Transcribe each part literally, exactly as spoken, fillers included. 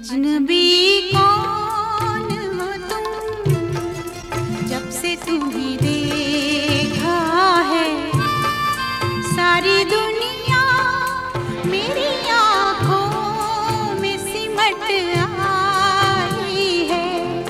अजनबी कौन हो तुम, जब से तुम्हें देखा है सारी दुनिया मेरी आँखों में सिमट आई है।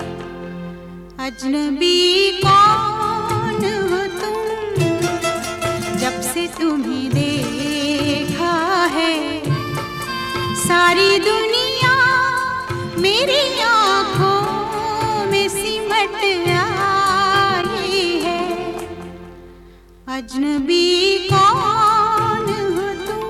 अजनबी कौन हो तुम, जब से तुम्हें देखा है सारी दुनिया मेरी आँखों में सिमट आई है। अजनबी कौन हो तुम।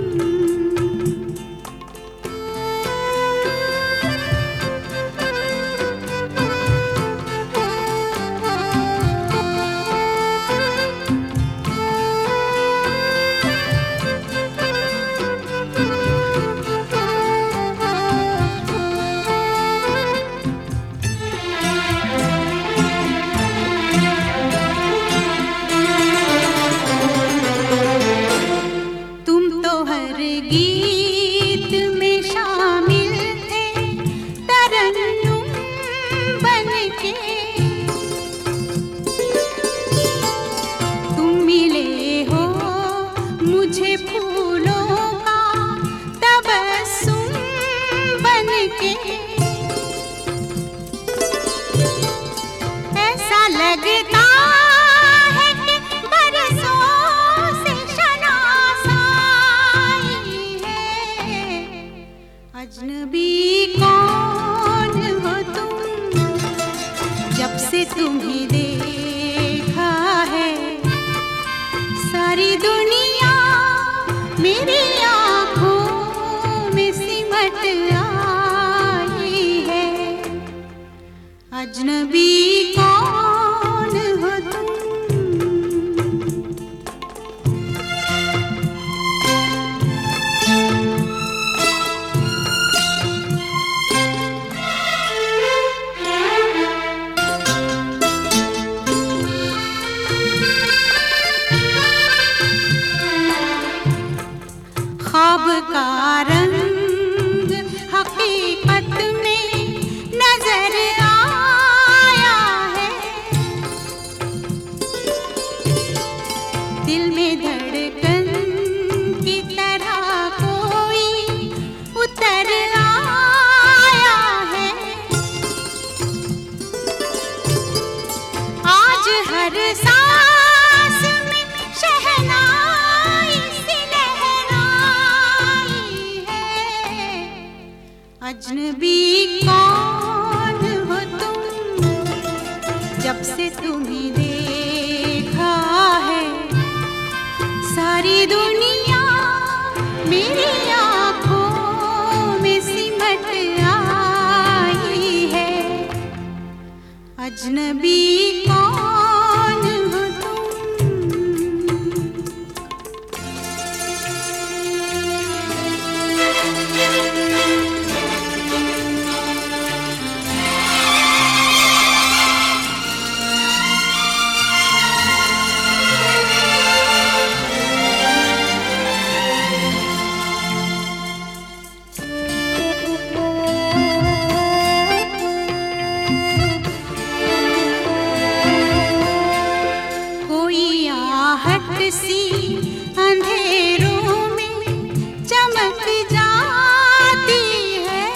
गीत में शामिल थे तरन्नुम बनके, तुम मिले हो मुझे फूलों का तबस्सुम बनके। ऐसा लगता अजनबी कौन हो तुम, जब से तुम्हें देखा है सारी दुनिया मेरी आँखों में सिमट आई है। अजनबी कौन हो तुम। ख्वाब का रंग हकीकत में नजर आया है, दिल में धड़कन की तरह कोई उतर आया है। आज हर सांस में शहनाई सी अजनबी कौन हो तुम, जब से तुम्हें देखा है सारी दुनिया मेरी आँखों में सिमट आई है। अजनबी कौन हो तुम। सी अंधेरों में चमक जाती है,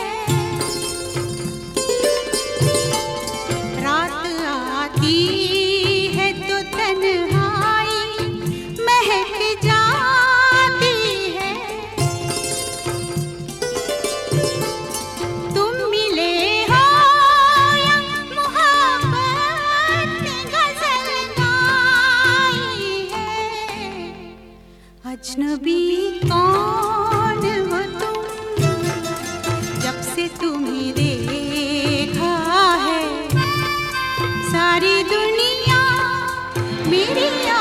रात आती है तो तन्हाई महक जाती है। तुम मिले हो या मोहब्बत ने गजल गाई है। अजनबी कौन हो तुम, जब से तुम्हें देखा है सारी दुनिया मेरी